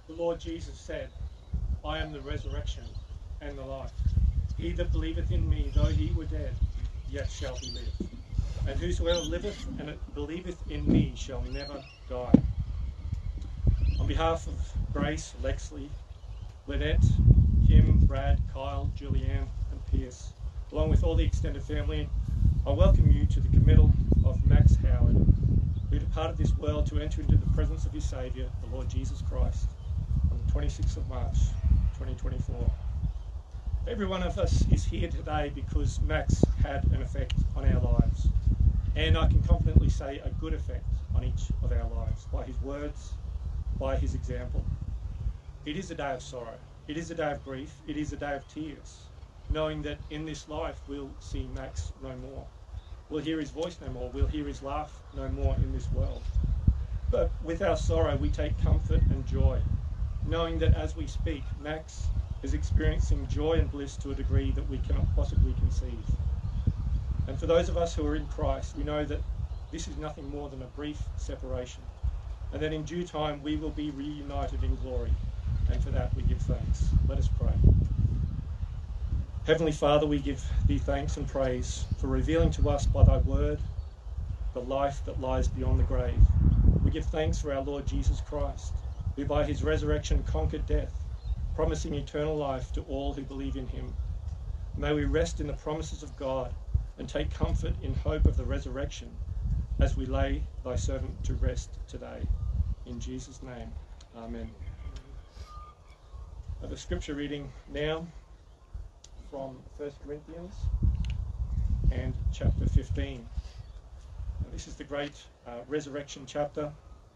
The Lord Jesus said, I am the resurrection and the life. He that believeth in me, though he were dead, yet shall he live. And whosoever liveth and believeth in me shall never die. On behalf of Grace, Lexley, Lynette, Kim, Brad, Kyle, Julianne and Pierce, along with all the extended family, I welcome you to the committal of Max Howard, who departed this world to enter into the presence of his Saviour, the Lord Jesus Christ, on the 26th of March, 2024. Every one of us is here today because Max had an effect on our lives, and I can confidently say a good effect on each of our lives, by his words, by his example. It is a day of sorrow, it is a day of grief, it is a day of tears, knowing that in this life we'll see Max no more. We'll hear his voice no more, we'll hear his laugh no more in this world. But with our sorrow we take comfort and joy, knowing that as we speak, Max is experiencing joy and bliss to a degree that we cannot possibly conceive. And for those of us who are in Christ, we know that this is nothing more than a brief separation, and that in due time we will be reunited in glory, and for that we give thanks. Let us pray. Heavenly Father, we give thee thanks and praise for revealing to us by thy word the life that lies beyond the grave. We give thanks for our Lord Jesus Christ, who by his resurrection conquered death, promising eternal life to all who believe in him. May we rest in the promises of God and take comfort in hope of the resurrection as we lay thy servant to rest today. In Jesus' name, amen. I have a scripture reading now from 1 Corinthians and chapter 15. This is the great resurrection chapter.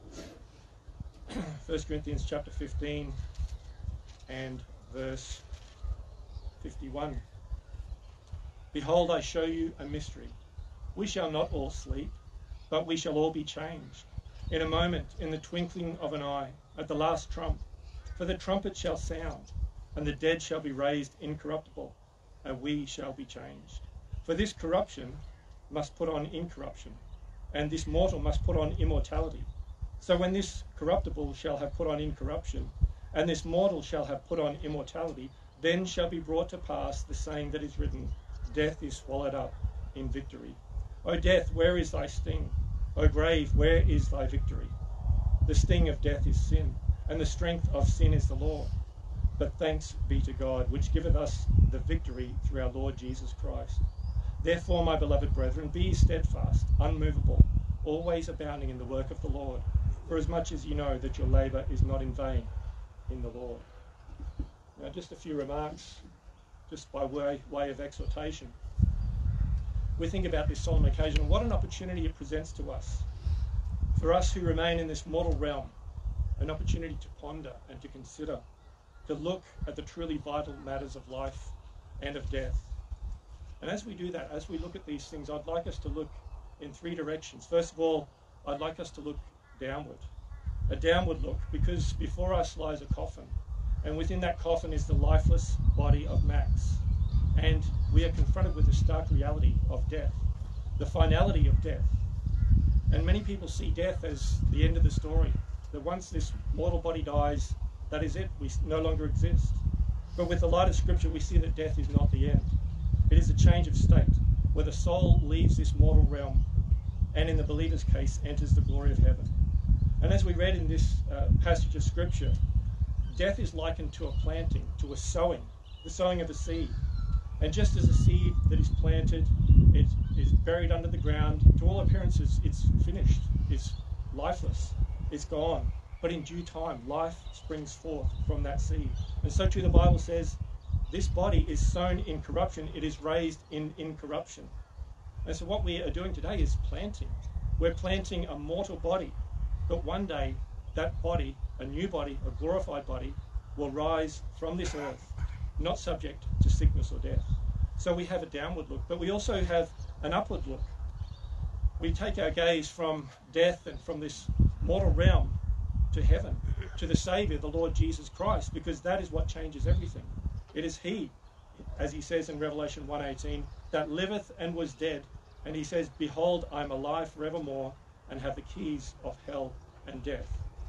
1 Corinthians chapter 15 and verse 51. Behold, I show you a mystery. We shall not all sleep, but we shall all be changed. In a moment, in the twinkling of an eye, at the last trump. For the trumpet shall sound, and the dead shall be raised incorruptible, and we shall be changed. For this corruption must put on incorruption, and this mortal must put on immortality. So when this corruptible shall have put on incorruption, and this mortal shall have put on immortality, then shall be brought to pass the saying that is written, Death is swallowed up in victory. O death, where is thy sting? O grave, where is thy victory? The sting of death is sin, and the strength of sin is the law. But thanks be to God, which giveth us the victory through our Lord Jesus Christ. Therefore, my beloved brethren, be steadfast, unmovable, always abounding in the work of the Lord, for as much as you know that your labour is not in vain in the Lord. Now, just a few remarks, just by way of exhortation. We think about this solemn occasion, what an opportunity it presents to us. For us who remain in this mortal realm, an opportunity to ponder and to consider, to look at the truly vital matters of life and of death. And as we do that, as we look at these things, I'd like us to look in three directions. First of all, I'd like us to look downward. A downward look, because before us lies a coffin, and within that coffin is the lifeless body of Max. And we are confronted with the stark reality of death, the finality of death. And many people see death as the end of the story, that once this mortal body dies, that is it, we no longer exist. But with the light of Scripture, we see that death is not the end. It is a change of state, where the soul leaves this mortal realm, and in the believer's case, enters the glory of heaven. And as we read in this passage of Scripture, death is likened to a planting, to a sowing, the sowing of a seed. And just as a seed that is planted, it is buried under the ground, to all appearances it's finished, it's lifeless, it's gone. But in due time, life springs forth from that seed. And so too the Bible says, this body is sown in corruption, it is raised in incorruption. And so what we are doing today is planting. We're planting a mortal body, but one day that body, a new body, a glorified body, will rise from this earth, not subject to sickness or death. So we have a downward look, but we also have an upward look. We take our gaze from death and from this mortal realm to heaven, to the Saviour, the Lord Jesus Christ, because that is what changes everything. It is He, as He says in Revelation 1:18, that liveth and was dead, and He says, Behold, I am alive forevermore, and have the keys of hell and death.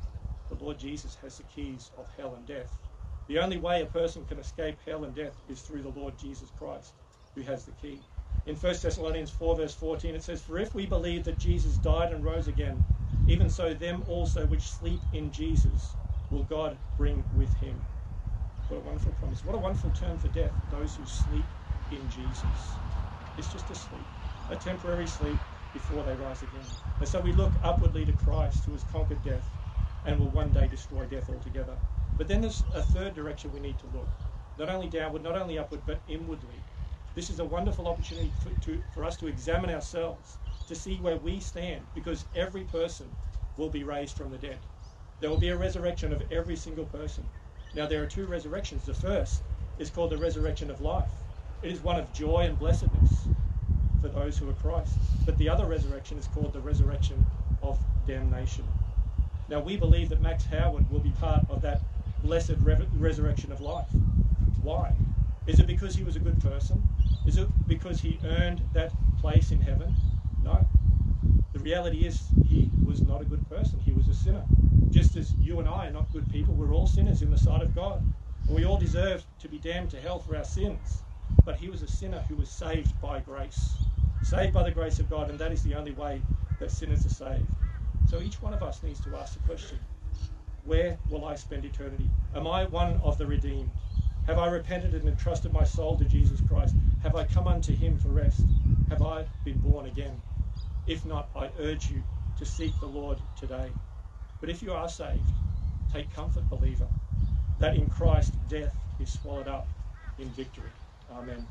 The Lord Jesus has the keys of hell and death. The only way a person can escape hell and death is through the Lord Jesus Christ, who has the key. In 1 Thessalonians 4 verse 14 it says, "For if we believe that Jesus died and rose again, even so them also which sleep in Jesus will God bring with him." What a wonderful promise. What a wonderful term for death, those who sleep in Jesus. It's just a sleep, a temporary sleep before they rise again. And so we look upwardly to Christ, who has conquered death and will one day destroy death altogether. But then there's a third direction we need to look. Not only downward, not only upward, but inwardly. This is a wonderful opportunity for us to examine ourselves, to see where we stand, because every person will be raised from the dead. There will be a resurrection of every single person. Now, there are two resurrections. The first is called the resurrection of life. It is one of joy and blessedness for those who are Christ. But the other resurrection is called the resurrection of damnation. Now, we believe that Max Howard will be part of that blessed resurrection of life. Why? Is it because he was a good person? Is it because he earned that place in heaven? No. The reality is he was not a good person. He was a sinner. Just as you and I are not good people, we're all sinners in the sight of God. And we all deserve to be damned to hell for our sins. But he was a sinner who was saved by grace. Saved by the grace of God, and that is the only way that sinners are saved. So each one of us needs to ask the question, where will I spend eternity? Am I one of the redeemed? Have I repented and entrusted my soul to Jesus Christ? Have I come unto him for rest? Have I been born again? If not, I urge you to seek the Lord today. But if you are saved, take comfort, believer, that in Christ death is swallowed up in victory. Amen.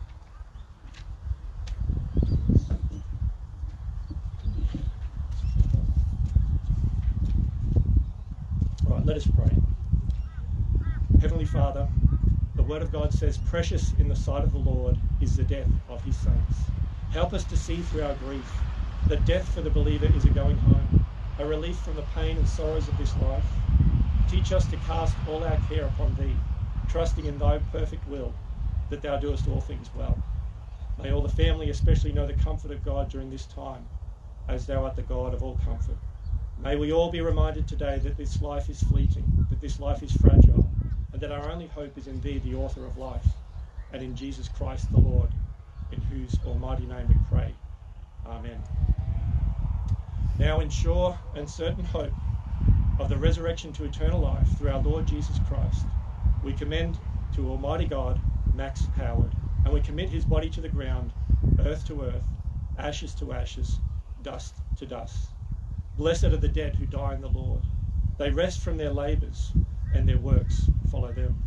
All right, let us pray. Heavenly Father, the Word of God says, "Precious in the sight of the Lord is the death of his saints." Help us to see through our grief that death for the believer is a going home, a relief from the pain and sorrows of this life. Teach us to cast all our care upon thee, trusting in thy perfect will, that thou doest all things well. May all the family especially know the comfort of God during this time, as thou art the God of all comfort. May we all be reminded today that this life is fleeting, that this life is fragile, and that our only hope is in thee, the author of life, and in Jesus Christ the Lord, in whose almighty name we pray. Amen. Now in sure and certain hope of the resurrection to eternal life through our Lord Jesus Christ, we commend to Almighty God Max Howard, and we commit his body to the ground, earth to earth, ashes to ashes, dust to dust. Blessed are the dead who die in the Lord. They rest from their labours, and their works follow them.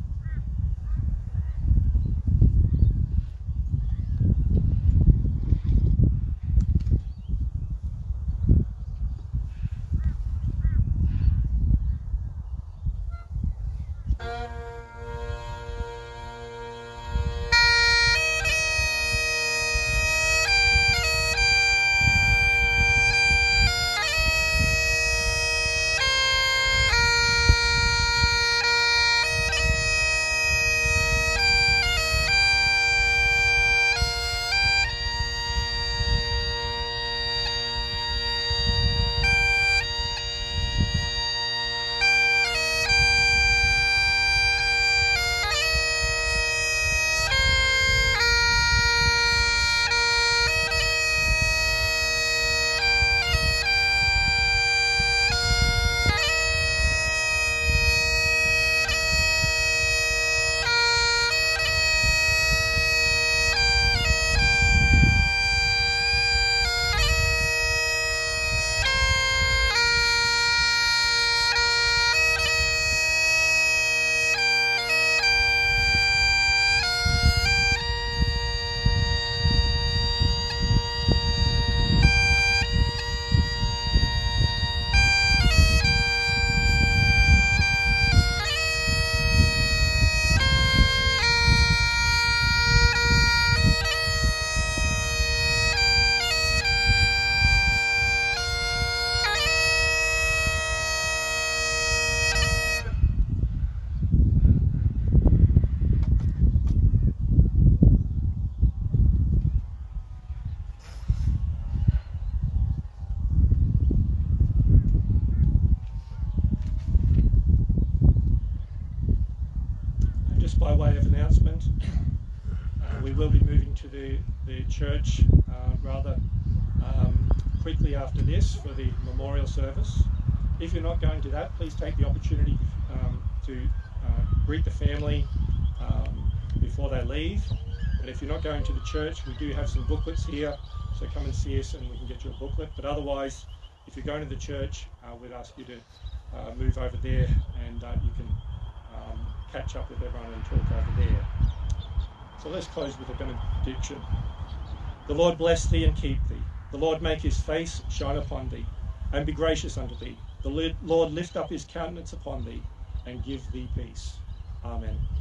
by way of announcement, we will be moving to the church rather quickly after this for the memorial service. If you're not going to that, please take the opportunity to greet the family before they leave. But if you're not going to the church, we do have some booklets here, so come and see us and we can get you a booklet. But otherwise, if you're going to the church, we'd ask you to move over there and you can catch up with everyone and talk over there. So let's close with a benediction. The Lord bless thee and keep thee. The Lord make his face shine upon thee and be gracious unto thee. The Lord lift up his countenance upon thee and give thee peace. Amen.